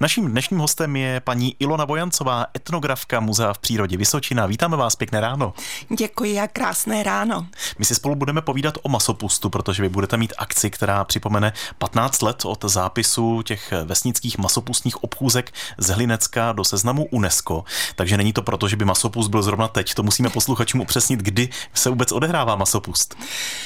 Naším dnešním hostem je paní Ilona Bojancová, etnografka Muzea v přírodě Vysočina. Vítáme vás, pěkné ráno. Děkuji a krásné ráno. My si spolu budeme povídat o masopustu, protože vy budete mít akci, která připomene 15 let od zápisu těch vesnických masopustních obchůzek z Hlinecka do seznamu UNESCO. Takže není to proto, že by masopust byl zrovna teď. To musíme posluchačům upřesnit, kdy se vůbec odehrává masopust.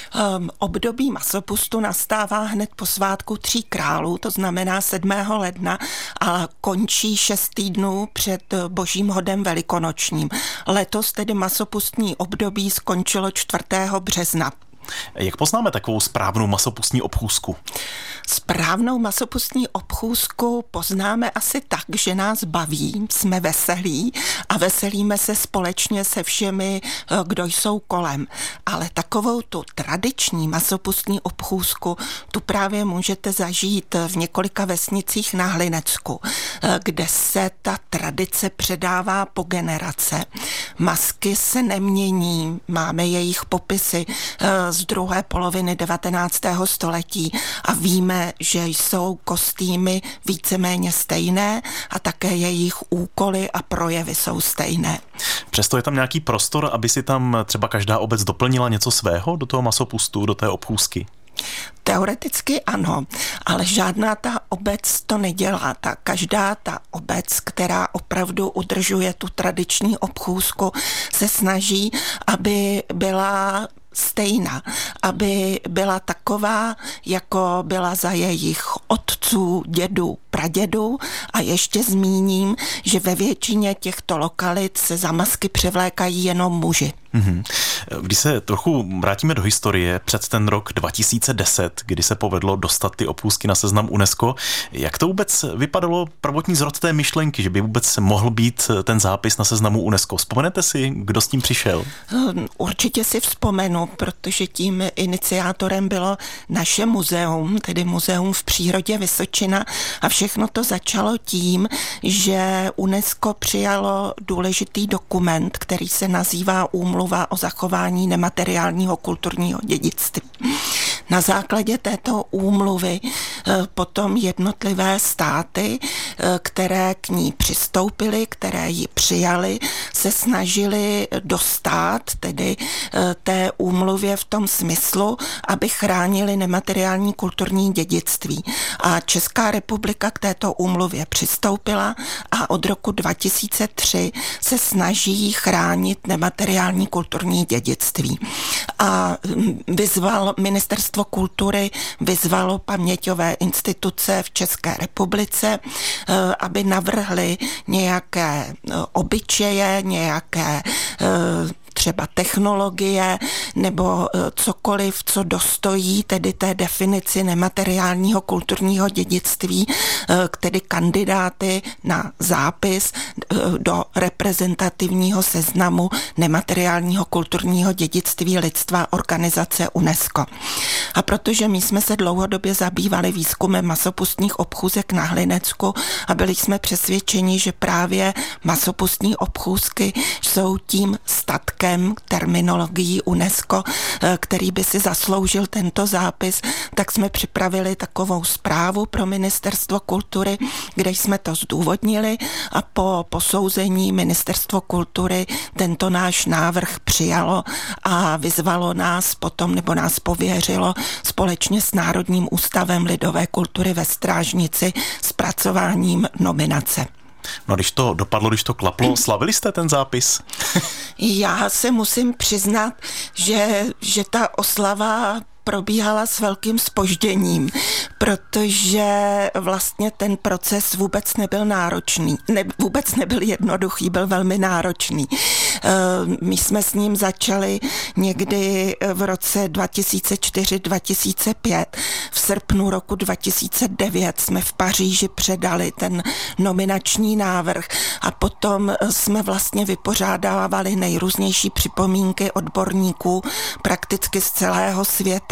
Období masopustu nastává hned po svátku Tří králů, to znamená 7. ledna a končí 6 týdnů před Božím hodem velikonočním. Letos tedy masopustní období skončilo 4. března. Jak poznáme takovou správnou masopustní obchůzku? Správnou masopustní obchůzku poznáme asi tak, že nás baví, jsme veselí a veselíme se společně se všemi, kdo jsou kolem. Ale takovou tu tradiční masopustní obchůzku, tu právě můžete zažít v několika vesnicích na Hlinecku, kde se ta tradice předává po generace. Masky se nemění, máme jejich popisy z druhé poloviny 19. století a víme, že jsou kostýmy víceméně stejné a také jejich úkoly a projevy jsou stejné. Přesto je tam nějaký prostor, aby si tam třeba každá obec doplnila něco svého do toho masopustu, do té obchůzky? Teoreticky ano, ale žádná ta obec to nedělá. Každá ta obec, která opravdu udržuje tu tradiční obchůzku, se snaží, aby byla stejná, aby byla taková, jako byla za jejich otců, dědů, pradědů a ještě zmíním, že ve většině těchto lokalit se za masky převlékají jenom muži. Když se trochu vrátíme do historie, před ten rok 2010, kdy se povedlo dostat ty obchůzky na seznam UNESCO, jak to vůbec vypadalo prvotní zrod té myšlenky, že by vůbec mohl být ten zápis na seznamu UNESCO? Vzpomenete si, kdo s tím přišel? Určitě si vzpomenu, protože tím iniciátorem bylo naše muzeum, tedy Muzeum v přírodě Vysočina a všechno to začalo tím, že UNESCO přijalo důležitý dokument, který se nazývá Úmluva o zachování nemateriálního kulturního dědictví. Na základě této úmluvy potom jednotlivé státy, které k ní přistoupily, které ji přijaly, se snažily dostát tedy té úmluvě v tom smyslu, aby chránili nemateriální kulturní dědictví. A Česká republika k této úmluvě přistoupila a od roku 2003 se snaží chránit nemateriální kulturní dědictví. A Ministerstvo kultury vyzvalo paměťové instituce v České republice, aby navrhly nějaké obyčeje, nějaké třeba technologie nebo cokoliv, co dostojí tedy té definici nemateriálního kulturního dědictví, tedy kandidáty na zápis do reprezentativního seznamu nemateriálního kulturního dědictví lidstva organizace UNESCO. A protože my jsme se dlouhodobě zabývali výzkumem masopustních obchůzek na Hlinecku a byli jsme přesvědčeni, že právě masopustní obchůzky jsou tím statkem, terminologií UNESCO, který by si zasloužil tento zápis, tak jsme připravili takovou zprávu pro Ministerstvo kultury, kde jsme to zdůvodnili a po posouzení Ministerstvo kultury tento náš návrh přijalo a vyzvalo nás potom, nebo nás pověřilo společně s Národním ústavem lidové kultury ve Strážnici zpracováním nominace. No když to dopadlo, když to klaplo, slavili jste ten zápis? Já se musím přiznat, že ta oslava probíhala s velkým zpožděním, protože vlastně ten proces vůbec nebyl náročný. Vůbec nebyl jednoduchý, byl velmi náročný. My jsme s ním začali někdy v roce 2004-2005. V srpnu roku 2009 jsme v Paříži předali ten nominační návrh a potom jsme vlastně vypořádávali nejrůznější připomínky odborníků prakticky z celého světa.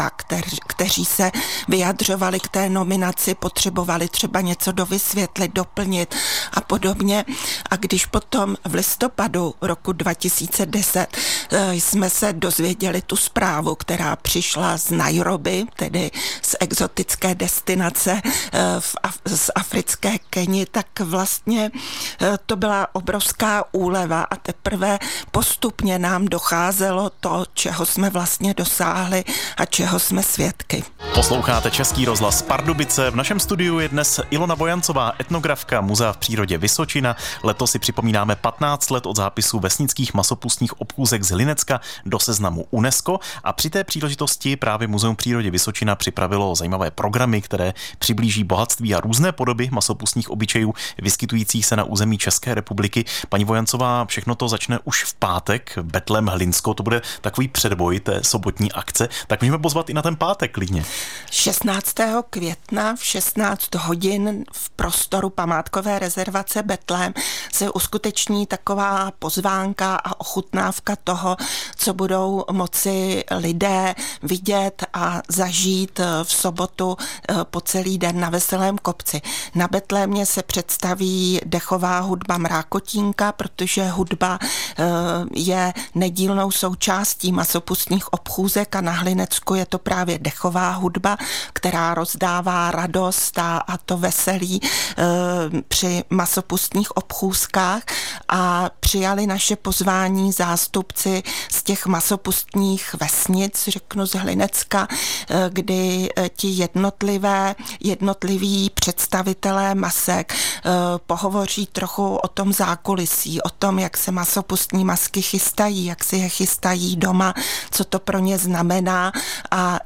média, kteří se vyjadřovali k té nominaci, potřebovali třeba něco dovysvětlit, doplnit a podobně. A když potom v listopadu roku 2010 jsme se dozvěděli tu zprávu, která přišla z Nairobi, tedy z exotické destinace z africké Keni, tak vlastně to byla obrovská úleva a teprve postupně nám docházelo to, čeho jsme vlastně dosáhli a čeho jsme svědky. Posloucháte Český rozhlas Pardubice. V našem studiu je dnes Ilona Bojancová, etnografka Muzea v přírodě Vysočina. Letos si připomínáme 15 let od zápisu vesnických masopustních obchůzek z Hlinecka do seznamu UNESCO a při té příležitosti právě Muzeum v přírodě Vysočina připravilo zajímavé programy, které přiblíží bohatství a různé podoby masopustních obyčejů vyskytujících se na území České republiky. Paní Bojancová, všechno to začne už v pátek, Betlém Hlinsko, to bude takový předboj té sobotní akce, tak můžeme pozvat i na ten pátek klidně. 16. května v 16 hodin v prostoru památkové rezervace Betlém se uskuteční taková pozvánka a ochutnávka toho, co budou moci lidé vidět a zažít v sobotu po celý den na Veselém kopci. Na Betlémě se představí dechová hudba Mrákotínka, protože hudba je nedílnou součástí masopustních obchůzek a na Hlinecku je to právě dechová hudba, která rozdává radost a to veselí při masopustních obchůzkách a přijali naše pozvání zástupci z těch masopustních vesnic, řeknu z Hlinecka, kdy ti jednotliví představitelé masek pohovoří trochu o tom zákulisí, o tom, jak se masopustní masky chystají, jak si je chystají doma, co to pro ně znamená a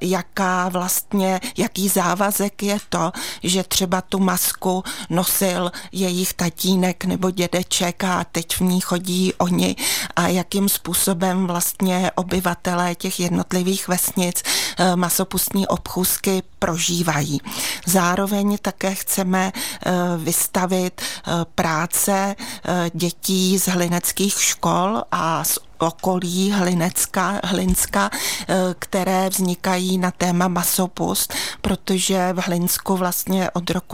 jaký závazek je to, že třeba tu masku nosil jejich tatínek nebo dědeček a teď v ní chodí oni a jakým způsobem vlastně obyvatelé těch jednotlivých vesnic masopustní obchůzky prožívají. Zároveň také chceme vystavit práce dětí z hlineckých škol a z okolí Hlinska, které vznikají na téma masopust, protože v Hlinsku vlastně od roku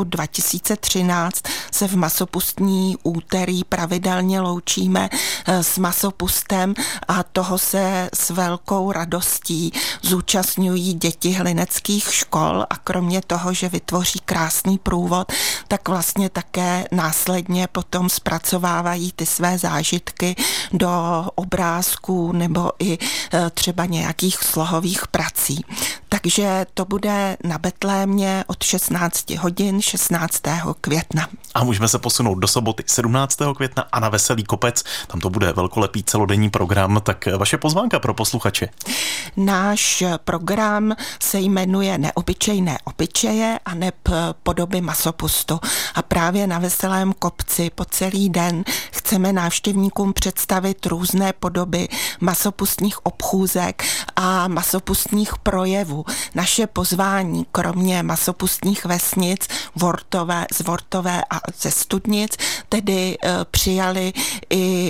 2013 se v masopustní úterý pravidelně loučíme s masopustem a toho se s velkou radostí zúčastňují děti hlineckých škol a kromě toho, že vytvoří krásný průvod, tak vlastně také následně potom zpracovávají ty své zážitky do obrázků nebo i třeba nějakých slohových prací. Takže to bude na Betlémě od 16 hodin 16. května. A můžeme se posunout do soboty 17. května a na Veselý kopec. Tam to bude velkolepý celodenní program, tak vaše pozvánka pro posluchače. Náš program se jmenuje Neobyčejné obyčeje a neb podoby masopustu. A právě na Veselém kopci po celý den chceme návštěvníkům představit různé podoby masopustních obchůzek a masopustních projevů. Naše pozvání, kromě masopustních vesnic z Vortové a ze Studnic, tedy přijali i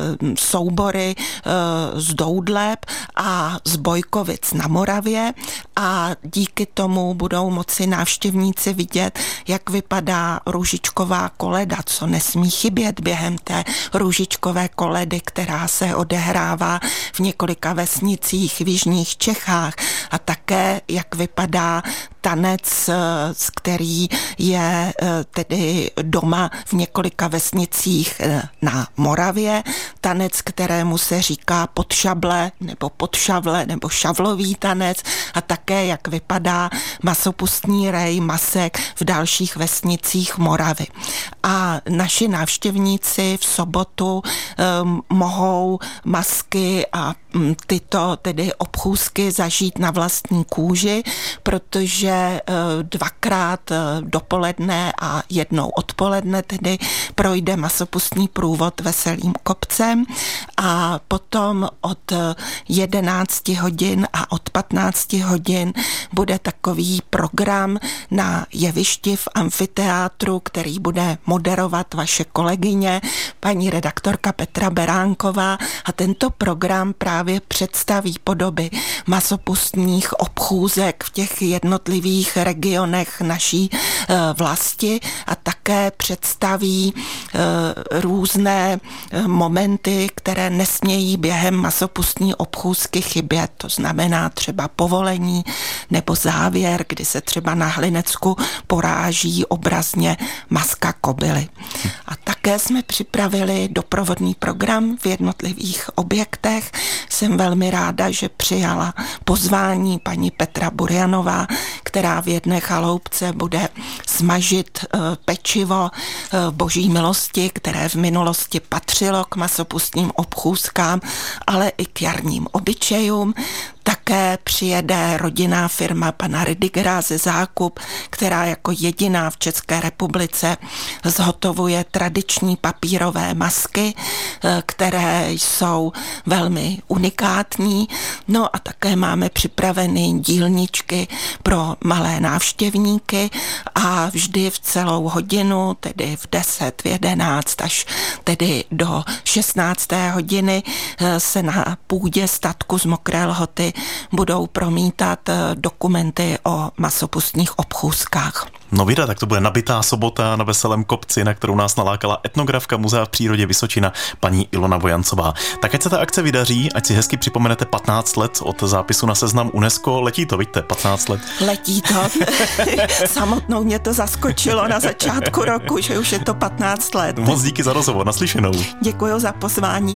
soubory z Doudleb a z Bojkovic na Moravě a díky tomu budou moci návštěvníci vidět, jak vypadá růžičková koleda, co nesmí chybět během té růžičkové koledy, která se odehrává v několika vesnicích v jižních Čechách a také, jak vypadá tanec, který je tedy doma v několika vesnicích na Moravě. Tanec, kterému se říká podšable nebo šavlový tanec a také, jak vypadá masopustní rej masek v dalších vesnicích Moravy. A naši návštěvníci v sobotu mohou masky a tyto tedy obchůzky zažít na vlastní kůži, protože dvakrát dopoledne a jednou odpoledne tedy projde masopustní průvod Veselým kopcem a potom od 11 hodin a od 15 hodin bude takový program na jevišti v amfiteátru, který bude moderovat vaše kolegyně, paní redaktorka Petra Beránková, a tento program právě představí podoby masopustních obchůzek v těch jednotlivých regionech naší vlasti a také představí různé momenty, které nesmějí během masopustní obchůzky chybět. To znamená třeba povolení nebo závěr, kdy se třeba na Hlinecku poráží obrazně maska kobily. A také jsme připravili doprovodný program v jednotlivých objektech. Jsem velmi ráda, že přijala pozvání paní Petra Burjanová, která v jedné chaloupce bude smažit pečivo Boží milosti, které v minulosti patřilo k masopustním obchůzkám, ale i k jarním obyčejům. Také přijede rodinná firma pana Ridigera ze Zákup, která jako jediná v České republice zhotovuje tradiční papírové masky, které jsou velmi unikátní. No a také máme připraveny dílničky pro malé návštěvníky a vždy v celou hodinu, tedy v 10, v 11 až tedy do 16. hodiny se na půdě statku z Mokré Lhoty budou promítat dokumenty o masopustních obchůzkách. No vida, tak to bude nabitá sobota na Veselém kopci, na kterou nás nalákala etnografka Muzea v přírodě Vysočina, paní Ilona Vojancová. Tak ať se ta akce vydaří, ať si hezky připomenete 15 let od zápisu na seznam UNESCO. Letí to, vidíte, 15 let. Letí to. Samotnou mě to zaskočilo na začátku roku, že už je to 15 let. Moc díky za rozhovor, naslyšenou. Děkuji za pozvání.